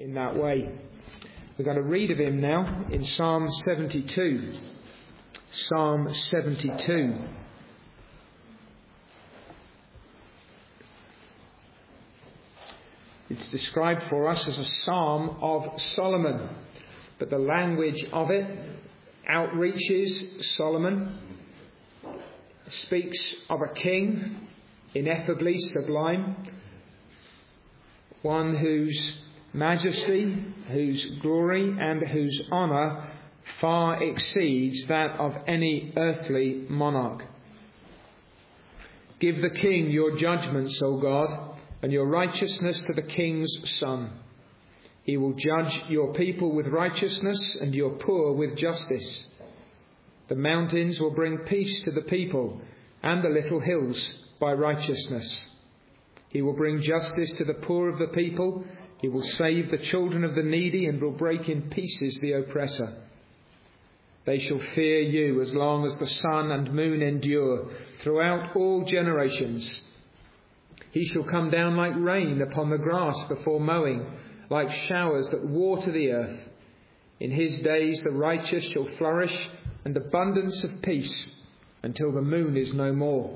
in that way. We're going to read of him now in Psalm 72. Psalm 72. It's described for us as a psalm of Solomon, but the language of it outreaches Solomon, speaks of a king, ineffably sublime, one whose majesty, whose glory and whose honour far exceeds that of any earthly monarch. Give the king your judgments, O God, and your righteousness to the king's son. He will judge your people with righteousness and your poor with justice. The mountains will bring peace to the people, and the little hills by righteousness. He will bring justice to the poor of the people. He will save the children of the needy and will break in pieces the oppressor. They shall fear you as long as the sun and moon endure, throughout all generations. He shall come down like rain upon the grass before mowing, like showers that water the earth. In his days the righteous shall flourish, and abundance of peace, until the moon is no more.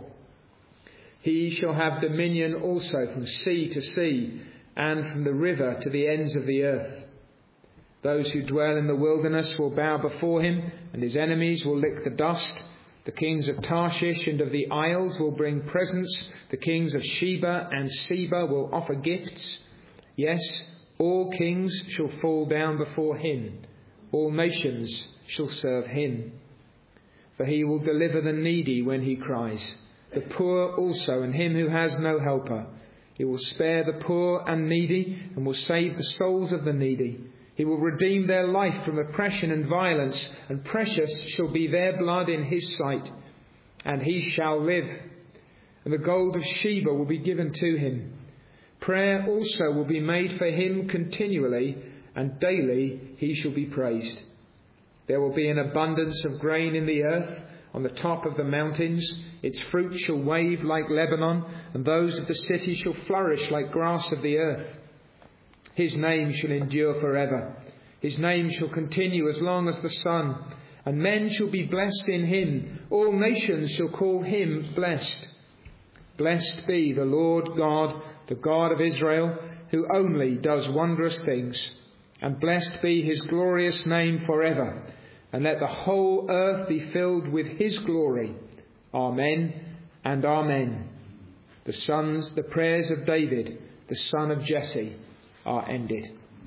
He shall have dominion also from sea to sea, and from the river to the ends of the earth. Those who dwell in the wilderness will bow before him, and his enemies will lick the dust. The kings of Tarshish and of the isles will bring presents. The kings of Sheba and Seba will offer gifts. Yes, all kings shall fall down before him. All nations shall serve him. For he will deliver the needy when he cries, the poor also, and him who has no helper. He will spare the poor and needy, and will save the souls of the needy. He will redeem their life from oppression and violence, and precious shall be their blood in his sight, and he shall live. And the gold of Sheba will be given to him. Prayer also will be made for him continually, and daily he shall be praised. There will be an abundance of grain in the earth, on the top of the mountains. Its fruit shall wave like Lebanon, and those of the city shall flourish like grass of the earth. His name shall endure forever. His name shall continue as long as the sun, and men shall be blessed in him. All nations shall call him blessed. Blessed be the Lord God, the God of Israel, who only does wondrous things. And blessed be his glorious name forever. And let the whole earth be filled with his glory. Amen and amen. The prayers of David, the son of Jesse, are ended.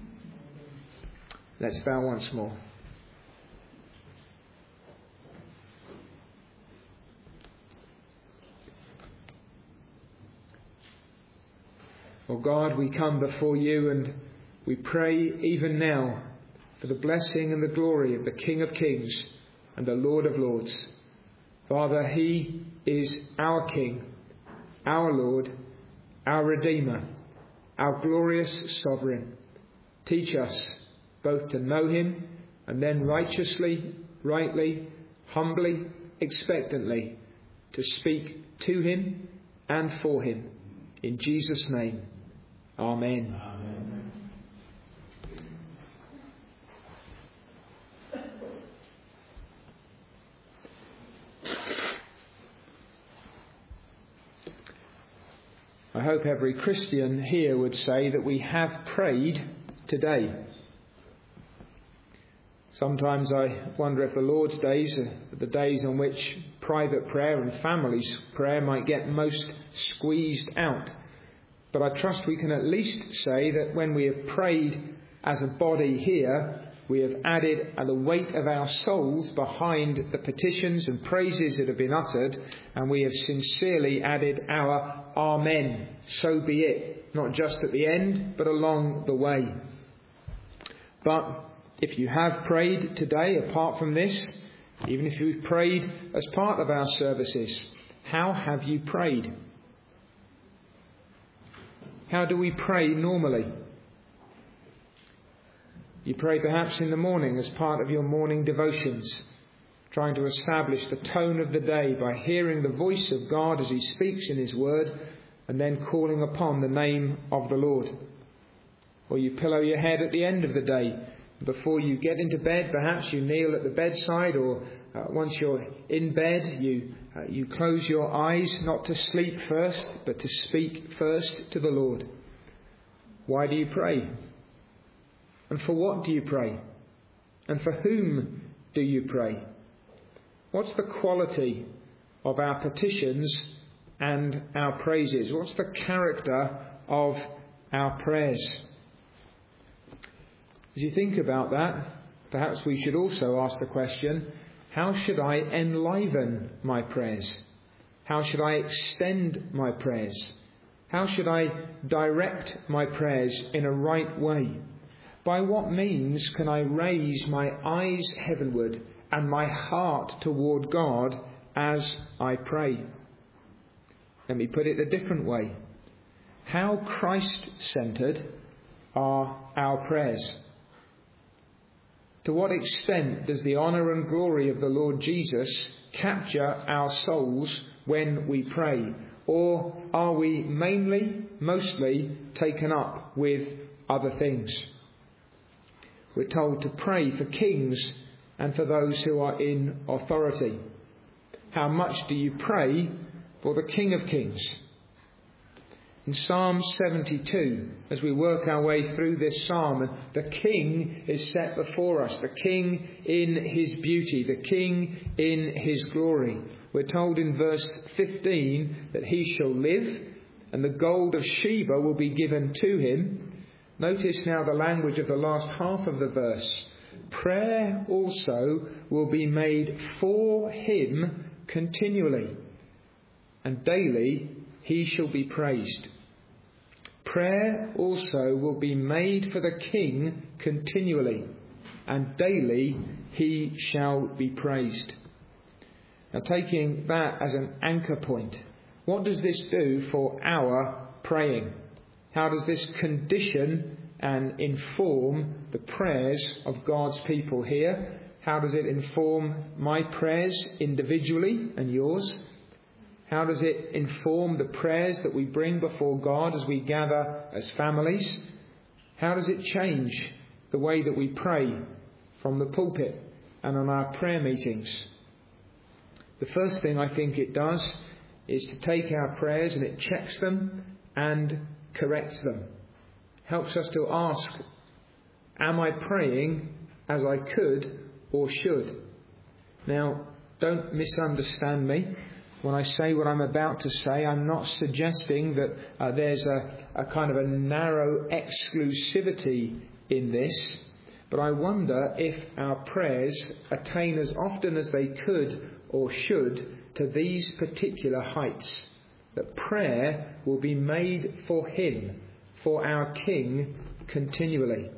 Let's bow once more. Oh God, we come before you and we pray even now for the blessing and the glory of the King of Kings and the Lord of Lords. Father, he is our King, our Lord, our Redeemer, our glorious Sovereign. Teach us both to know him and then righteously, rightly, humbly, expectantly to speak to him and for him. In Jesus' name, amen. Amen. I hope every Christian here would say that we have prayed today. Sometimes I wonder if the Lord's days are the days on which private prayer and family's prayer might get most squeezed out. But I trust we can at least say that when we have prayed as a body here, we have added the weight of our souls behind the petitions and praises that have been uttered, and we have sincerely added our Amen, so be it, not just at the end, but along the way. But if you have prayed today, apart from this, even if you've prayed as part of our services, how have you prayed? How do we pray normally? You pray perhaps in the morning as part of your morning devotions, trying to establish the tone of the day by hearing the voice of God as he speaks in his word, and then calling upon the name of the Lord. or you pillow your head at the end of the day. Before you get into bed, perhaps you kneel at the bedside, or once you're in bed, you close your eyes, not to sleep first, but to speak first to the Lord. Why do you pray? And for what do you pray? And for whom do you pray? What's the quality of our petitions and our praises? What's the character of our prayers? As you think about that, perhaps we should also ask the question, how should I enliven my prayers? How should I extend my prayers? How should I direct my prayers in a right way? By what means can I raise my eyes heavenward and my heart toward God as I pray? Let me put it a different way. How Christ-centred are our prayers? To what extent does the honour and glory of the Lord Jesus capture our souls when we pray? Or are we mostly taken up with other things? We're told to pray for kings and for those who are in authority. How much do you pray for the King of Kings? In Psalm 72, as we work our way through this psalm, the King is set before us, the King in his beauty, the King in his glory. We're told in verse 15 that he shall live and the gold of Sheba will be given to him. Notice now the language of the last half of the verse. Prayer also will be made for him continually, and daily he shall be praised. Prayer also will be made for the King continually, and daily he shall be praised. Now, taking that as an anchor point, what does this do for our praying? How does this condition and inform the prayers of God's people here? How does it inform my prayers individually and yours? How does it inform the prayers that we bring before God as we gather as families? How does it change the way that we pray from the pulpit and on our prayer meetings? The first thing I think it does is to take our prayers and it checks them and corrects them. Helps us to ask, am I praying as I could or should? Now, don't misunderstand me. When I say what I'm about to say, I'm not suggesting that there's a kind of a narrow exclusivity in this. But I wonder if our prayers attain as often as they could or should to these particular heights. That prayer will be made for him, for our King, continually.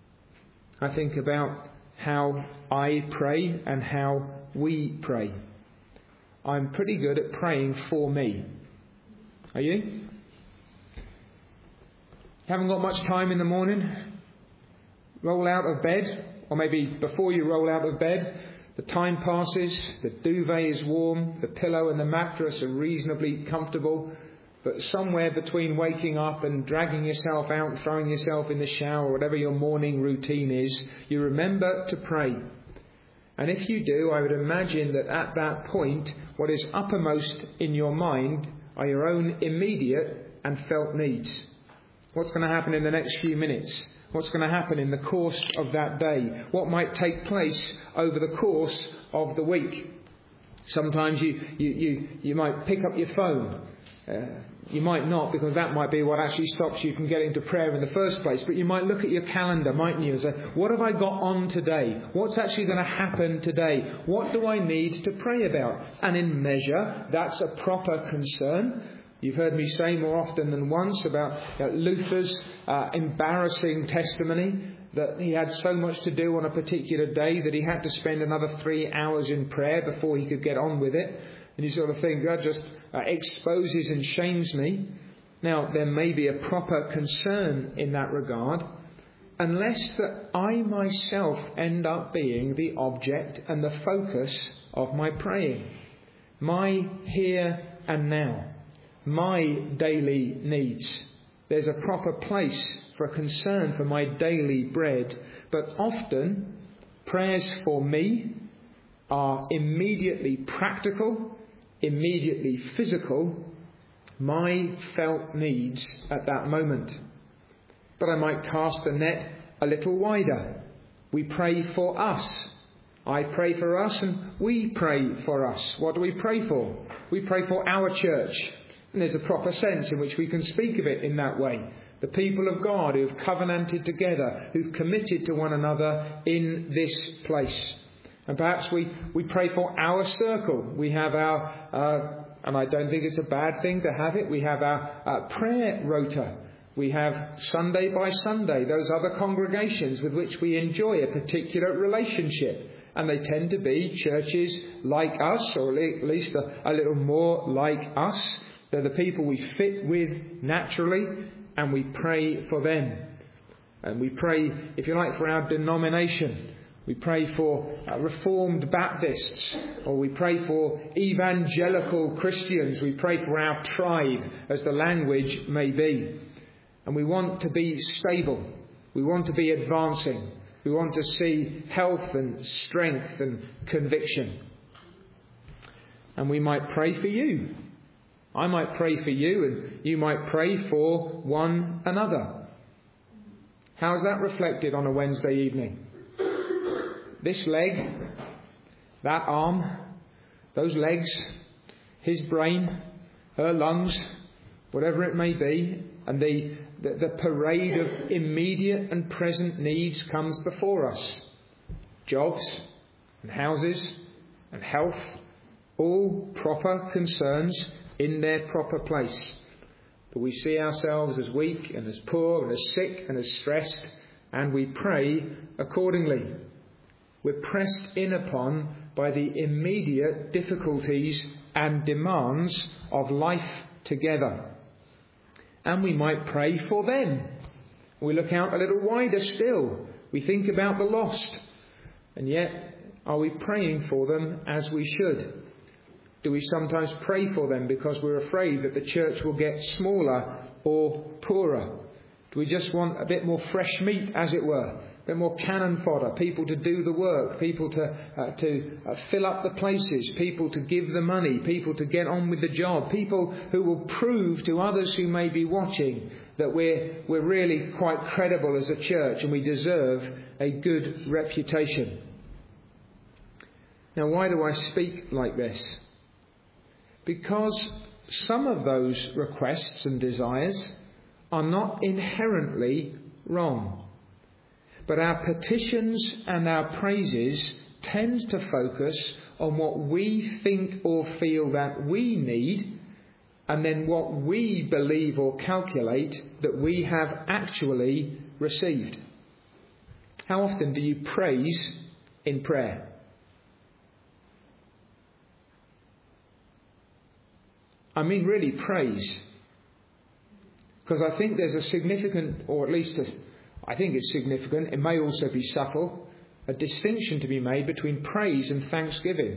I think about how I pray and how we pray. I'm pretty good at praying for me. Are you? Haven't got much time in the morning? Roll out of bed, or maybe before you roll out of bed, the time passes, the duvet is warm, the pillow and the mattress are reasonably comfortable, but somewhere between waking up and dragging yourself out and throwing yourself in the shower, whatever your morning routine is, you remember to pray. And if you do, I would imagine that at that point, what is uppermost in your mind are your own immediate and felt needs. What's going to happen in the next few minutes? What's going to happen in the course of that day? What might take place over the course of the week? Sometimes you might pick up your phone. You might not, because that might be what actually stops you from getting to prayer in the first place. But you might look at your calendar, mightn't you, and say, what have I got on today? What's actually going to happen today? What do I need to pray about? And in measure, that's a proper concern. You've heard me say more often than once about Luther's embarrassing testimony that he had so much to do on a particular day that he had to spend another 3 hours in prayer before he could get on with it. And you sort of think, that just exposes and shames me. Now, there may be a proper concern in that regard, unless that I myself end up being the object and the focus of my praying. My here and now. My daily needs. There's a proper place for a concern for my daily bread. But often, prayers for me are immediately practical, immediately physical, my felt needs at that moment. But I might cast the net a little wider. We pray for us. I pray for us and we pray for us. What do we pray for? We pray for our church. And there's a proper sense in which we can speak of it in that way. The people of God who have covenanted together, who've committed to one another in this place. And perhaps we pray for our circle. We have our, and I don't think it's a bad thing to have it, we have our prayer rota. We have Sunday by Sunday, those other congregations with which we enjoy a particular relationship. And they tend to be churches like us, or at least a little more like us. They're the people we fit with naturally, and we pray for them. And we pray, if you like, for our denomination. We pray for Reformed Baptists, or we pray for evangelical Christians. We pray for our tribe, as the language may be. And we want to be stable. We want to be advancing. We want to see health and strength and conviction. And we might pray for you. I might pray for you, and you might pray for one another. How is that reflected on a Wednesday evening? This leg, that arm, those legs, his brain, her lungs, whatever it may be, and the parade of immediate and present needs comes before us. Jobs and houses and health, all proper concerns in their proper place. But we see ourselves as weak and as poor and as sick and as stressed, and we pray accordingly. We're pressed in upon by the immediate difficulties and demands of life together. And we might pray for them. We look out a little wider still. We think about the lost. And yet, are we praying for them as we should? Do we sometimes pray for them because we're afraid that the church will get smaller or poorer? Do we just want a bit more fresh meat, as it were? A bit more cannon fodder, people to do the work, people to fill up the places, people to give the money, people to get on with the job, people who will prove to others who may be watching that we're really quite credible as a church and we deserve a good reputation. Now, why do I speak like this? Because some of those requests and desires are not inherently wrong. But our petitions and our praises tend to focus on what we think or feel that we need, and then what we believe or calculate that we have actually received. How often do you praise in prayer? I mean really praise. Because I think there's a significant, or at least I think it's significant, it may also be subtle, a distinction to be made between praise and thanksgiving.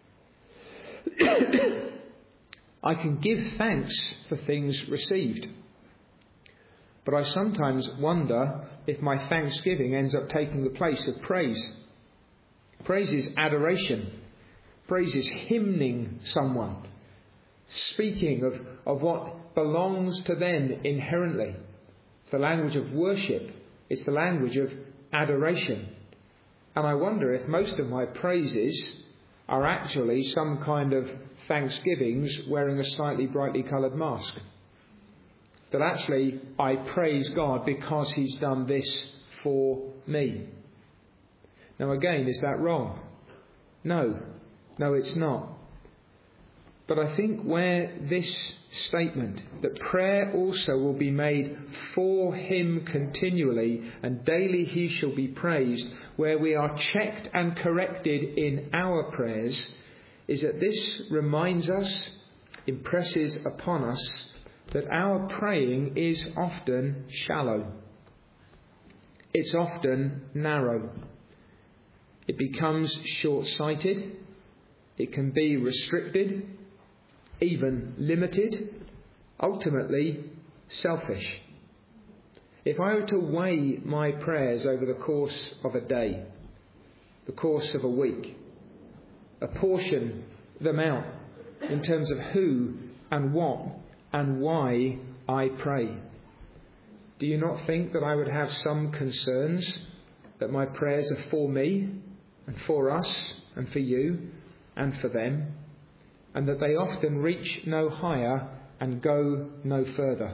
I can give thanks for things received. But I sometimes wonder if my thanksgiving ends up taking the place of praise. Praise is adoration. Praise is hymning someone, speaking of what belongs to them inherently. It's the language of worship. It's the language of adoration. And I wonder if most of my praises are actually some kind of thanksgivings wearing a slightly brightly coloured mask. That actually I praise God because He's done this for me. Now again, is that wrong? No, it's not. But I think where this statement, that prayer also will be made for Him continually, and daily He shall be praised, where we are checked and corrected in our prayers, is that this reminds us, impresses upon us, that our praying is often shallow. It's often narrow. It becomes short-sighted. It can be restricted, even limited, ultimately selfish. If I were to weigh my prayers over the course of a day, the course of a week, apportion them out in terms of who and what and why I pray, do you not think that I would have some concerns that my prayers are for me and for us and for you and for them, and that they often reach no higher and go no further?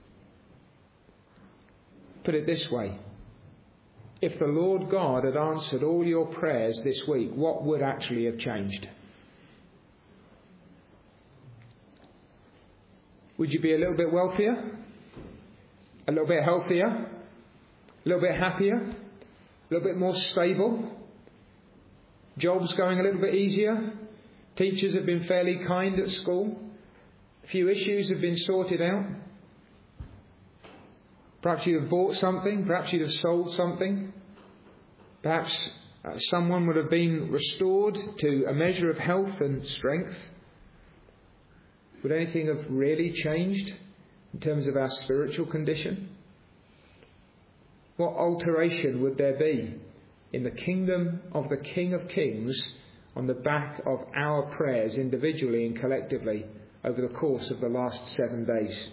Put it this way. If the Lord God had answered all your prayers this week, what would actually have changed? Would you be a little bit wealthier? A little bit healthier? A little bit happier? A little bit more stable? Jobs going a little bit easier? Teachers have been fairly kind at school? A few issues have been sorted out? Perhaps you'd have bought something. Perhaps you'd have sold something. Perhaps someone would have been restored to a measure of health and strength. Would anything have really changed in terms of our spiritual condition? What alteration would there be in the kingdom of the King of Kings on the back of our prayers individually and collectively over the course of the last 7 days?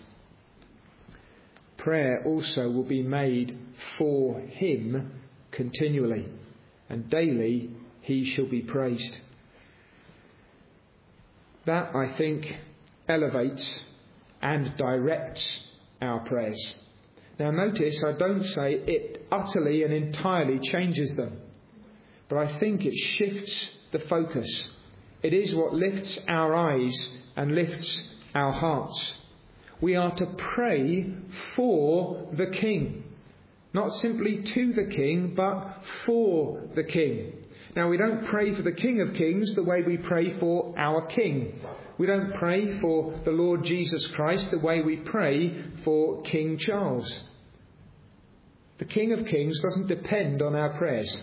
Prayer also will be made for him continually, and daily he shall be praised. That, I think, elevates and directs our prayers. Now notice, I don't say it utterly and entirely changes them, but I think it shifts the focus. It is what lifts our eyes and lifts our hearts. We are to pray for the King. Not simply to the King, but for the King. Now, we don't pray for the King of Kings the way we pray for our King. We don't pray for the Lord Jesus Christ the way we pray for King Charles. The King of Kings doesn't depend on our prayers.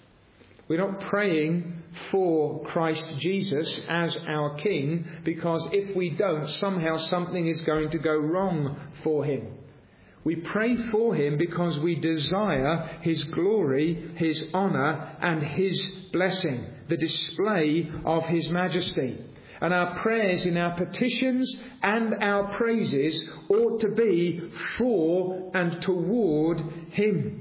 We're not praying for Christ Jesus as our King because if we don't, somehow something is going to go wrong for him. We pray for him because we desire his glory, his honour and his blessing, the display of his majesty. And our prayers in our petitions and our praises ought to be for and toward him.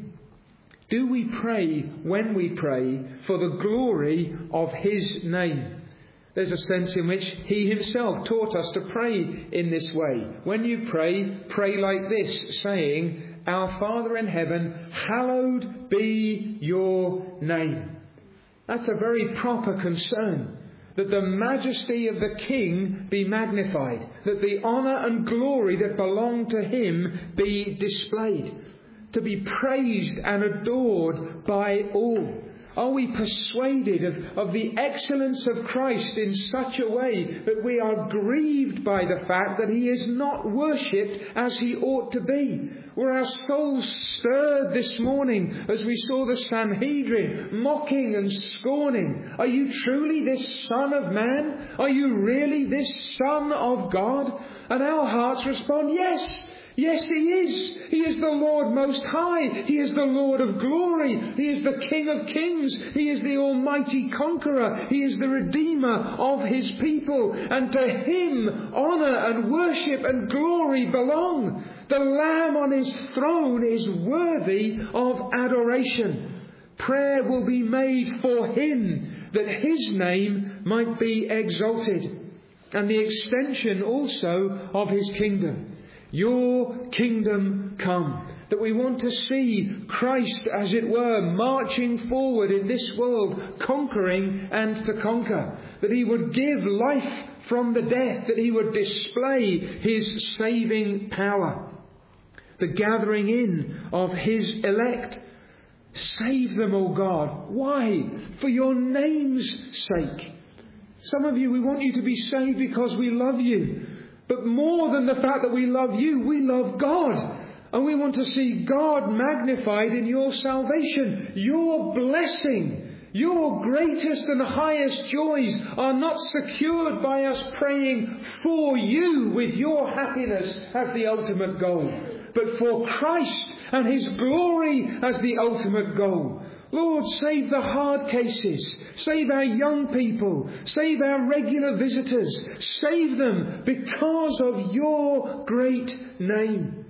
Do we pray when we pray for the glory of his name? There's a sense in which he himself taught us to pray in this way. When you pray, pray like this, saying, Our Father in heaven, hallowed be your name. That's a very proper concern, that the majesty of the King be magnified, that the honour and glory that belong to him be displayed, to be praised and adored by all. Are we persuaded of the excellence of Christ in such a way that we are grieved by the fact that he is not worshipped as he ought to be? Were our souls stirred this morning as we saw the Sanhedrin mocking and scorning? Are you truly this Son of Man? Are you really this Son of God? And our hearts respond, yes. Yes, he is. He is the Lord Most High. He is the Lord of glory. He is the King of Kings. He is the Almighty Conqueror. He is the Redeemer of his people. And to him honour and worship and glory belong. The Lamb on his throne is worthy of adoration. Prayer will be made for him, that his name might be exalted, and the extension also of his kingdom. Your kingdom come. That we want to see Christ, as it were, marching forward in this world, conquering and to conquer. That he would give life from the death. That he would display his saving power. The gathering in of his elect. Save them, O God. Why? For your name's sake. Some of you, we want you to be saved because we love you. But more than the fact that we love you, we love God. And we want to see God magnified in your salvation. Your blessing, your greatest and highest joys are not secured by us praying for you with your happiness as the ultimate goal. but for Christ and His glory as the ultimate goal. Lord, save the hard cases. Save our young people. Save our regular visitors. Save them because of your great name.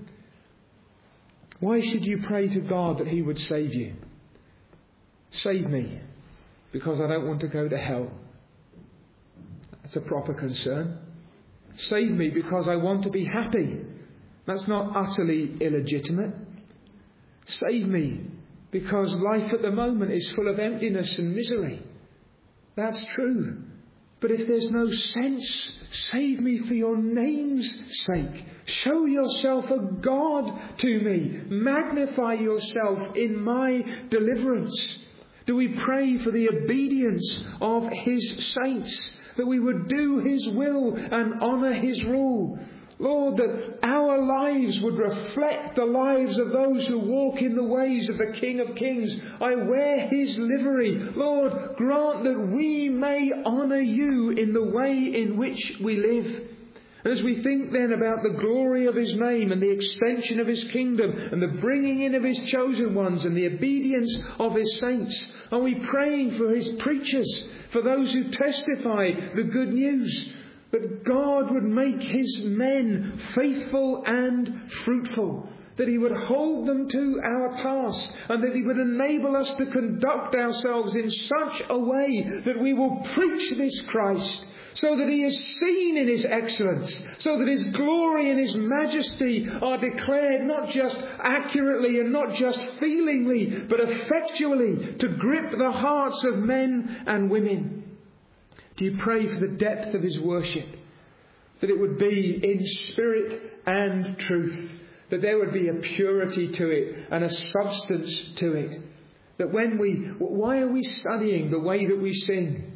Why should you pray to God that He would save you? Save me because I don't want to go to hell. That's a proper concern. Save me because I want to be happy. That's not utterly illegitimate. Save me because life at the moment is full of emptiness and misery. That's true. But if there's no sense, save me for your name's sake. Show yourself a God to me. Magnify yourself in my deliverance. Do we pray for the obedience of His saints, that we would do His will and honour His rule? Lord, that our lives would reflect the lives of those who walk in the ways of the King of Kings. I wear His livery. Lord, grant that we may honour you in the way in which we live. And as we think then about the glory of His name and the extension of His kingdom and the bringing in of His chosen ones and the obedience of His saints, are we praying for His preachers, for those who testify the good news, that God would make His men faithful and fruitful, that He would hold them to our task, and that He would enable us to conduct ourselves in such a way that we will preach this Christ, so that He is seen in His excellence, so that His glory and His majesty are declared not just accurately and not just feelingly, but effectually to grip the hearts of men and women. Do you pray for the depth of His worship? That it would be in spirit and truth. That there would be a purity to it and a substance to it. That why are we studying the way that we sing?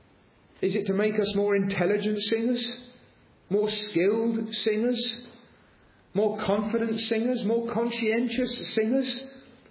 Is it to make us more intelligent singers? More skilled singers? More confident singers? More conscientious singers?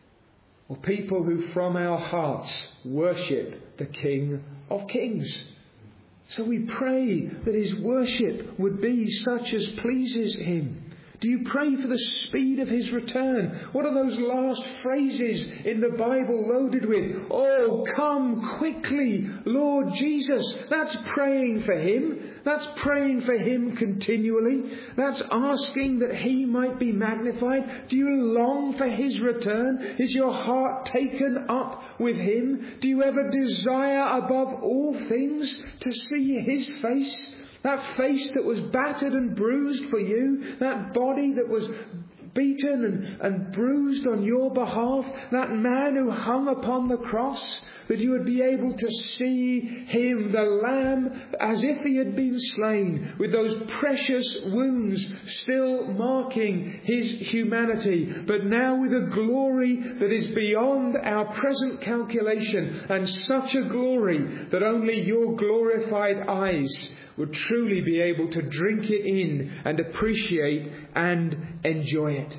Or people who from our hearts worship the King of Kings? So we pray that His worship would be such as pleases Him. Do you pray for the speed of His return? What are those last phrases in the Bible loaded with? Oh, come quickly, Lord Jesus. That's praying for Him. That's praying for Him continually. That's asking that He might be magnified. Do you long for His return? Is your heart taken up with Him? Do you ever desire above all things to see His face? That face that was battered and bruised for you, that body that was beaten and bruised on your behalf, that man who hung upon the cross, that you would be able to see Him, the Lamb, as if He had been slain, with those precious wounds still marking His humanity, but now with a glory that is beyond our present calculation, and such a glory that only your glorified eyes would truly be able to drink it in and appreciate and enjoy it.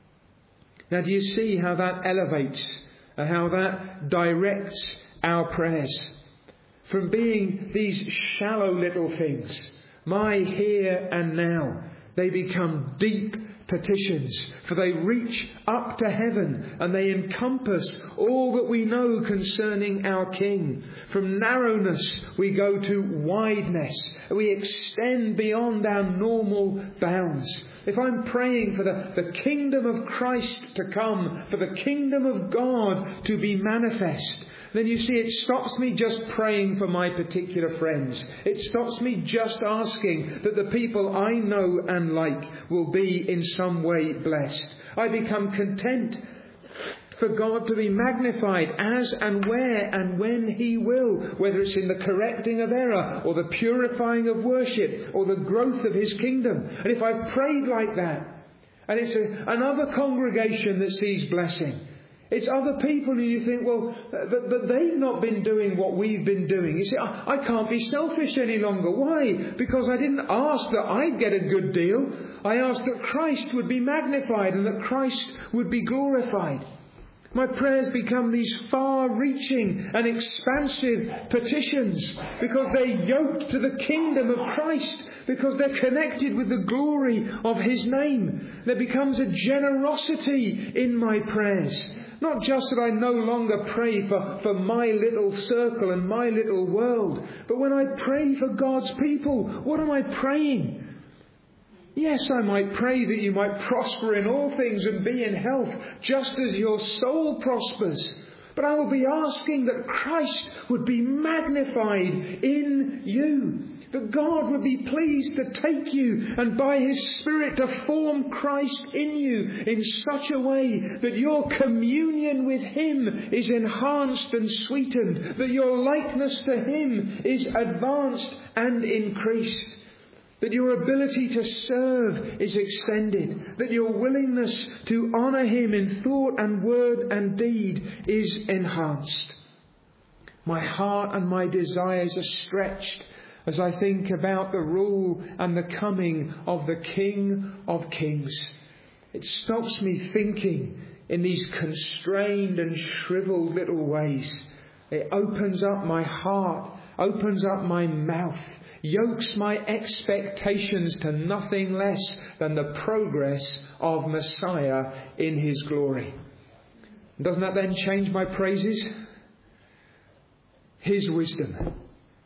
Now, do you see how that elevates and how that directs our prayers? From being these shallow little things, my here and now, they become deep petitions, for they reach up to heaven and they encompass all that we know concerning our King. From narrowness we go to wideness. We extend beyond our normal bounds. If I'm praying for the kingdom of Christ to come, for the kingdom of God to be manifest, then you see it stops me just praying for my particular friends. It stops me just asking that the people I know and like will be in some way blessed. I become content for God to be magnified as and where and when He will, whether it's in the correcting of error or the purifying of worship or the growth of His kingdom. And if I've prayed like that, and it's another congregation that sees blessing, it's other people and you think, well, but they've not been doing what we've been doing. You see, I can't be selfish any longer. Why? Because I didn't ask that I'd get a good deal. I asked that Christ would be magnified and that Christ would be glorified. My prayers become these far-reaching and expansive petitions because they're yoked to the kingdom of Christ, because they're connected with the glory of His name. There becomes a generosity in my prayers. Not just that I no longer pray for my little circle and my little world, but when I pray for God's people, what am I praying? Yes, I might pray that you might prosper in all things and be in health, just as your soul prospers. But I will be asking that Christ would be magnified in you, that God would be pleased to take you and by His Spirit to form Christ in you in such a way that your communion with Him is enhanced and sweetened, that your likeness to Him is advanced and increased, that your ability to serve is extended, that your willingness to honour Him in thought and word and deed is enhanced. My heart and my desires are stretched as I think about the rule and the coming of the King of Kings. It stops me thinking in these constrained and shriveled little ways. It opens up my heart, opens up my mouth, yokes my expectations to nothing less than the progress of Messiah in His glory. Doesn't that then change my praises? His wisdom.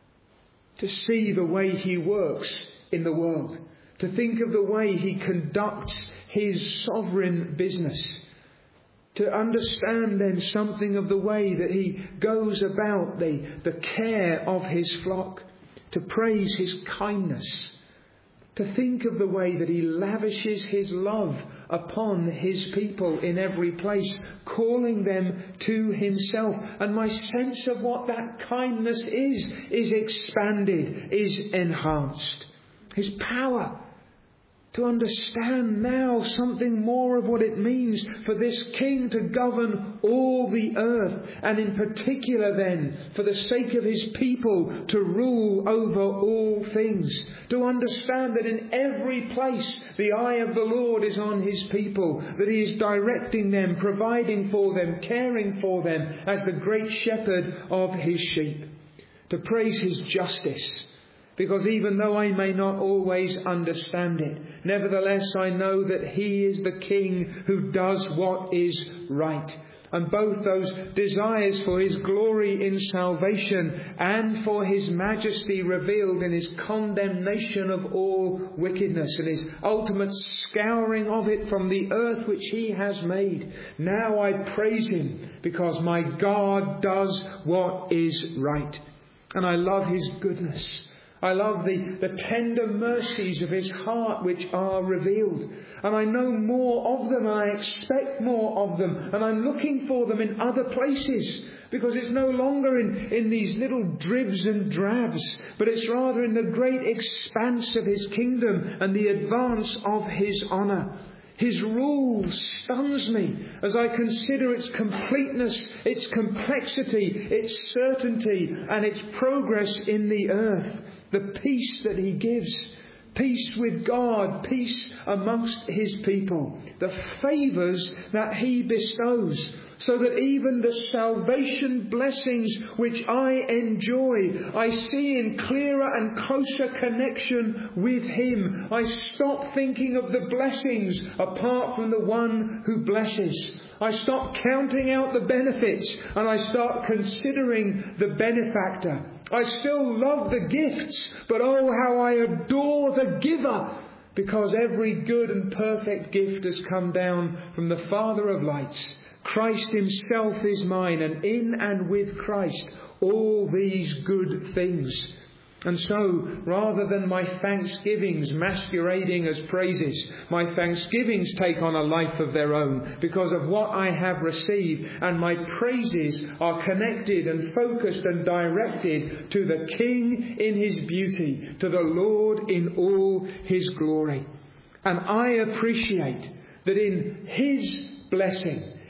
To see the way He works in the world. To think of the way He conducts His sovereign business. To understand then something of the way that He goes about the care of His flock. To praise His kindness, to think of the way that He lavishes His love upon His people in every place, calling them to Himself. And my sense of what that kindness is expanded, is enhanced. His power. To understand now something more of what it means for this King to govern all the earth, and in particular then, for the sake of His people, to rule over all things. To understand that in every place the eye of the Lord is on His people, that He is directing them, providing for them, caring for them as the great shepherd of His sheep. To praise His justice. Because even though I may not always understand it, nevertheless I know that He is the King who does what is right. And both those desires for His glory in salvation and for His majesty revealed in His condemnation of all wickedness and His ultimate scouring of it from the earth which He has made. Now I praise Him because my God does what is right. And I love His goodness. I love the tender mercies of His heart which are revealed. And I know more of them and I expect more of them. And I'm looking for them in other places. Because it's no longer in these little dribs and drabs. But it's rather in the great expanse of His kingdom and the advance of His honour. His rule stuns me as I consider its completeness, its complexity, its certainty and its progress in the earth. The peace that He gives, peace with God, peace amongst His people, the favours that He bestows, so that even the salvation blessings which I enjoy, I see in clearer and closer connection with Him. I stop thinking of the blessings apart from the one who blesses. I stop counting out the benefits and I start considering the benefactor. I still love the gifts, but oh, how I adore the giver, because every good and perfect gift has come down from the Father of lights. Christ Himself is mine, and in and with Christ all these good things. And so, rather than my thanksgivings masquerading as praises, my thanksgivings take on a life of their own because of what I have received, and my praises are connected and focused and directed to the King in His beauty, to the Lord in all His glory. And I appreciate that in His blessing,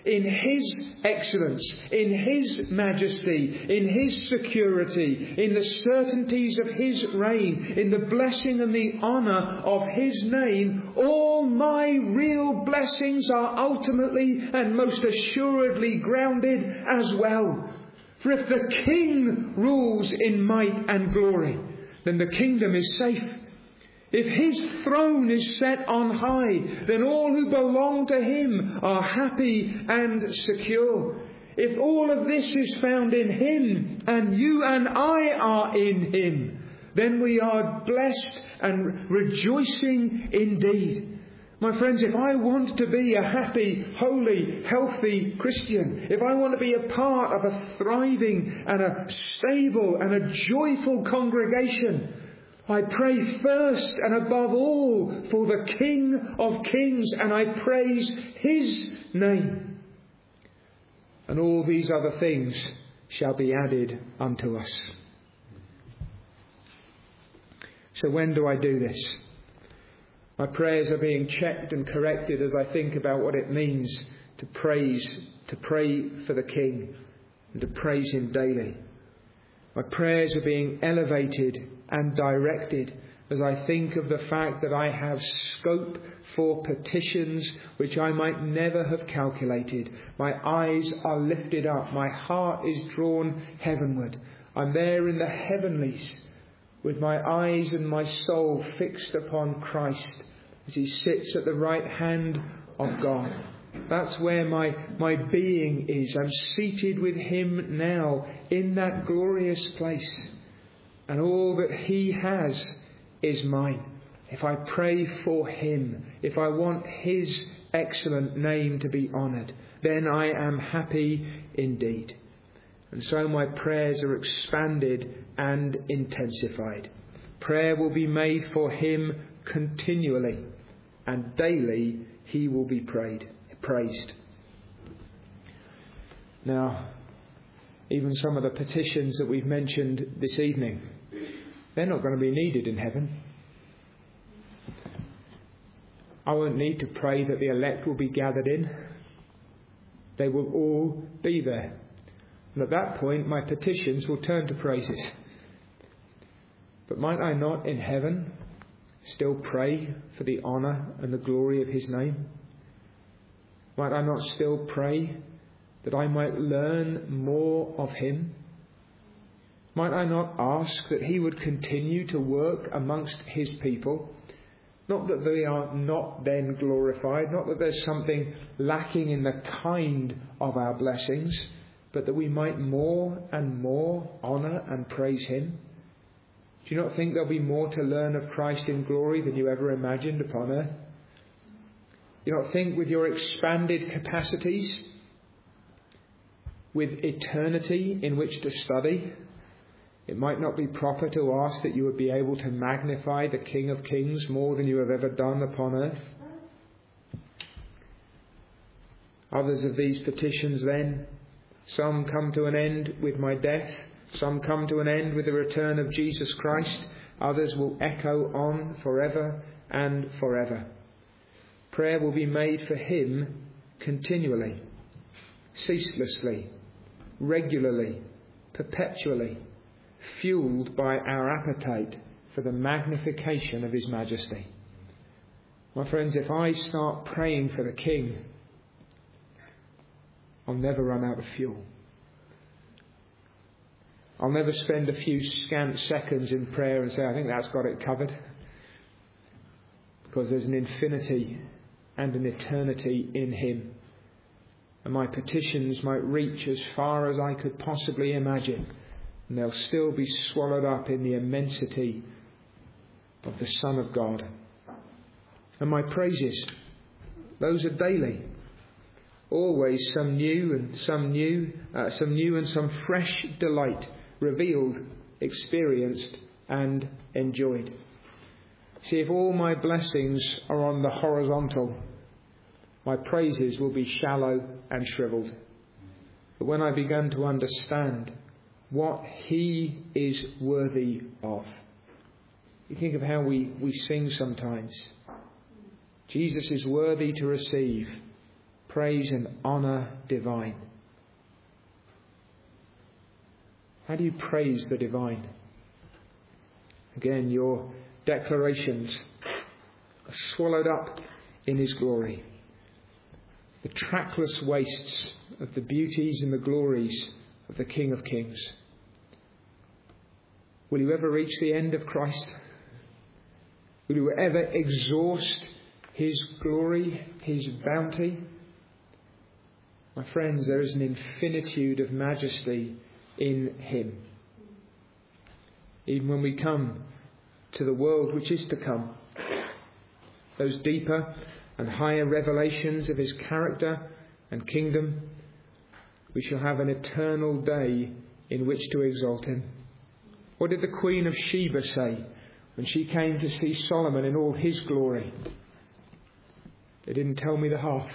in His excellence, in His majesty, in His security, in the certainties of His reign, in the blessing and the honour of His name, all my real blessings are ultimately and most assuredly grounded as well. For if the King rules in might and glory, then the kingdom is safe. If His throne is set on high, then all who belong to Him are happy and secure. If all of this is found in Him, and you and I are in Him, then we are blessed and rejoicing indeed. My friends, if I want to be a happy, holy, healthy Christian, if I want to be a part of a thriving and a stable and a joyful congregation, I pray first and above all for the King of Kings, and I praise His name. And all these other things shall be added unto us. So when do I do this? My prayers are being checked and corrected as I think about what it means to pray for the King and to praise Him daily. My prayers are being elevated and directed as I think of the fact that I have scope for petitions which I might never have calculated. My eyes are lifted up. My heart is drawn heavenward. I'm there in the heavenlies with my eyes and my soul fixed upon Christ as He sits at the right hand of God. That's where my being is. I'm seated with Him now in that glorious place. And all that He has is mine. If I pray for Him, if I want His excellent name to be honoured, then I am happy indeed. And so my prayers are expanded and intensified. Prayer will be made for Him continually, and daily He will be praised. Now, even some of the petitions that we've mentioned this evening, they're not going to be needed in heaven. I won't need to pray that the elect will be gathered in. They will all be there. And at that point, my petitions will turn to praises. But might I not in heaven still pray for the honour and the glory of His name? Might I not still pray that I might learn more of Him? Might I not ask that He would continue to work amongst His people? Not that they are not then glorified, not that there's something lacking in the kind of our blessings, but that we might more and more honour and praise Him. Do you not think there'll be more to learn of Christ in glory than you ever imagined upon earth? Do you not think with your expanded capacities, with eternity in which to study, it might not be proper to ask that you would be able to magnify the King of Kings more than you have ever done upon earth? Others of these petitions then, some come to an end with my death, some come to an end with the return of Jesus Christ, others will echo on forever and forever. Prayer will be made for Him continually, ceaselessly, regularly, perpetually, fueled by our appetite for the magnification of His majesty. My friends, if I start praying for the King, I'll never run out of fuel. I'll never spend a few scant seconds in prayer and say, I think that's got it covered. Because there's an infinity and an eternity in Him. And my petitions might reach as far as I could possibly imagine. And they'll still be swallowed up in the immensity of the Son of God. And my praises, those are daily. Always some new and some fresh delight revealed, experienced and enjoyed. See, if all my blessings are on the horizontal, my praises will be shallow and shriveled. But when I began to understand what He is worthy of, you think of how we sing sometimes. Jesus is worthy to receive praise and honour divine. How do you praise the divine? Again, your declarations are swallowed up in his glory. The trackless wastes of the beauties and the glories of the King of Kings. Will you ever reach the end of Christ? Will you ever exhaust his glory, his bounty? My friends, there is an infinitude of majesty in him. Even when we come to the world which is to come, those deeper and higher revelations of his character and kingdom, we shall have an eternal day in which to exalt him. What did the Queen of Sheba say when she came to see Solomon in all his glory? They didn't tell me the half.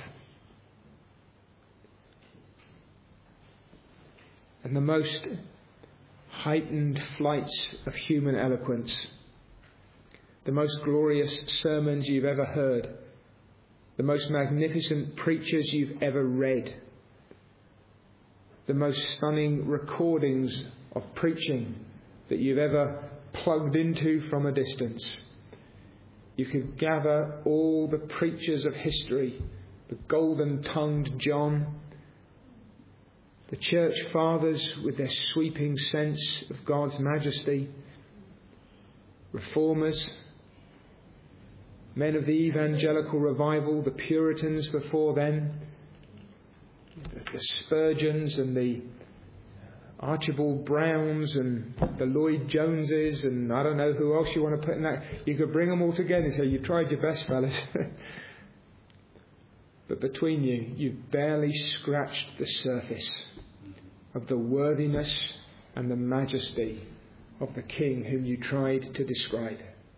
And the most heightened flights of human eloquence, the most glorious sermons you've ever heard, the most magnificent preachers you've ever read, the most stunning recordings of preaching that you've ever plugged into from a distance. You could gather all the preachers of history, the golden-tongued John, the church fathers with their sweeping sense of God's majesty, reformers, men of the evangelical revival, the Puritans before then, the Spurgeons and the Archibald Browns and the Lloyd Joneses and I don't know who else you want to put in that. You could bring them all together and say, you tried your best, fellas. But between you, you've barely scratched the surface of the worthiness and the majesty of the King whom you tried to describe.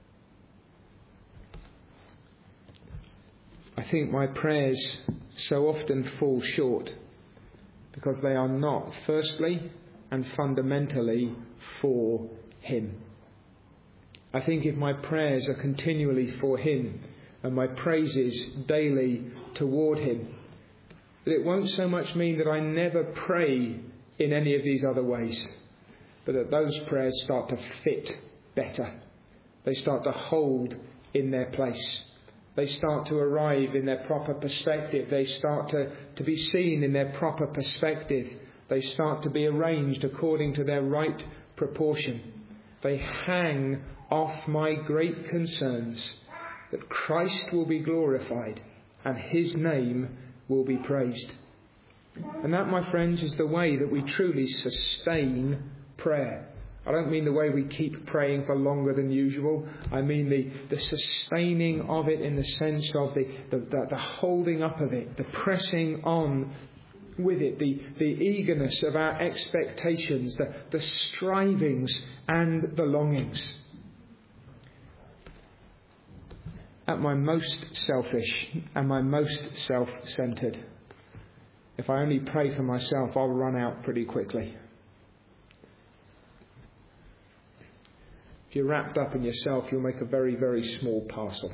I think my prayers so often fall short because they are not, firstly and fundamentally, for him. I think if my prayers are continually for him and my praises daily toward him, that it won't so much mean that I never pray in any of these other ways, but that those prayers start to fit better. They start to hold in their place. They start to arrive in their proper perspective. They start to be seen in their proper perspective. They start to be arranged according to their right proportion. They hang off my great concerns that Christ will be glorified and his name will be praised. And that, my friends, is the way that we truly sustain prayer. I don't mean the way we keep praying for longer than usual. I mean the sustaining of it in the sense of the holding up of it, the pressing on with it, the eagerness of our expectations, the strivings and the longings. At my most selfish and my most self-centred, if I only pray for myself, I'll run out pretty quickly. If you're wrapped up in yourself, you'll make a very, very small parcel.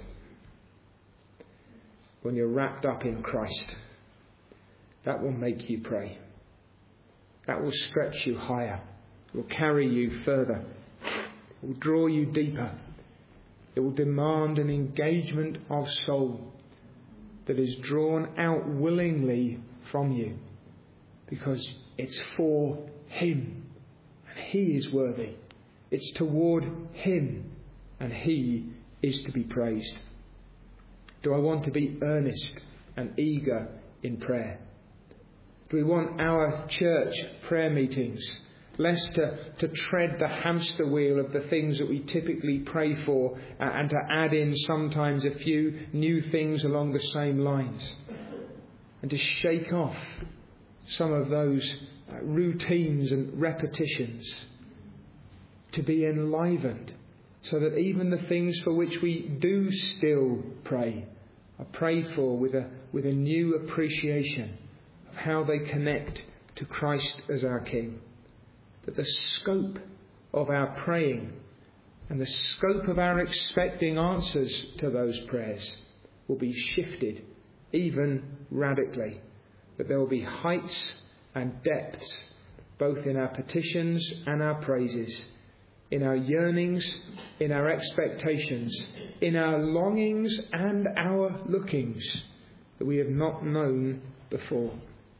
When you're wrapped up in Christ, that will make you pray. That will stretch you higher. It will carry you further. It will draw you deeper. It will demand an engagement of soul that is drawn out willingly from you because it's for him and he is worthy. It's toward him and he is to be praised. Do I want to be earnest and eager in prayer? Do we want our church prayer meetings less to tread the hamster wheel of the things that we typically pray for and to add in sometimes a few new things along the same lines, and to shake off some of those routines and repetitions, to be enlivened so that even the things for which we do still pray are prayed for with a new appreciation of how they connect to Christ as our King. That the scope of our praying and the scope of our expecting answers to those prayers will be shifted even radically, that there will be heights and depths, both in our petitions and our praises, in our yearnings, in our expectations, in our longings and our lookings, that we have not known before.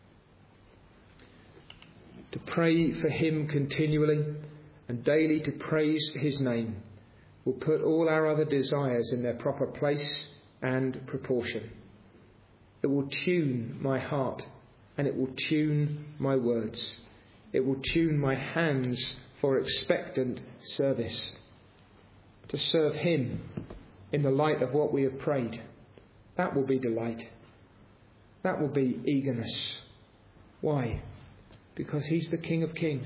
To pray for him continually and daily to praise his name will put all our other desires in their proper place and proportion. It will tune my heart, and it will tune my words. It will tune my hands for expectant service, to serve him in the light of what we have prayed. That will be delight. That will be eagerness. Why? Because he's the King of Kings.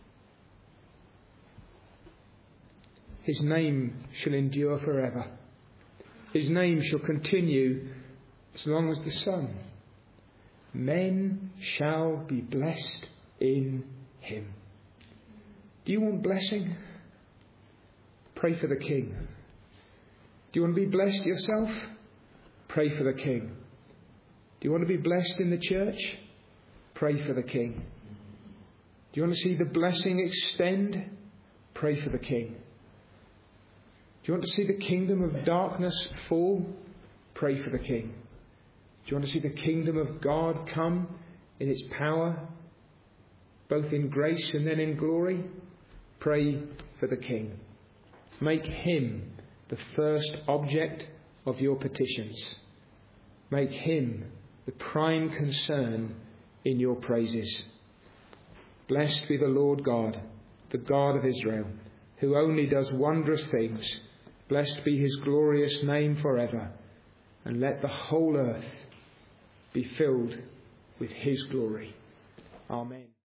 His name shall endure forever. His name shall continue as long as the sun. Men shall be blessed in him. Do you want blessing? Pray for the King. Do you want to be blessed yourself? Pray for the King. Do you want to be blessed in the church? Pray for the King. Do you want to see the blessing extend? Pray for the King. Do you want to see the kingdom of darkness fall? Pray for the King. Do you want to see the kingdom of God come in its power, both in grace and then in glory? Pray for the King. Make him the first object of your petitions. Make him the prime concern in your praises. Blessed be the Lord God, the God of Israel, who only does wondrous things. Blessed be his glorious name forever. And let the whole earth be filled with his glory. Amen.